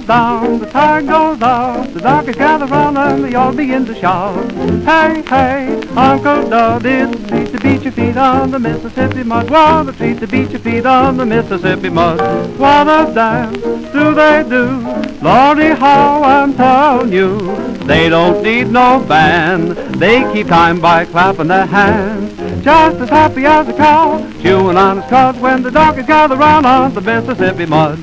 goes down, the tide goes out, the darkies gather round and they all begin to shout. Hey, hey, Uncle Dud, it's a treat to beat your feet on the Mississippi mud. What a treat to beat your feet on the Mississippi mud. What a dance do they do? Lordy, how I'm telling you. They don't need no band, they keep time by clapping their hands. Just as happy as a cow, chewing on his cud when the darkies gather round on the Mississippi mud.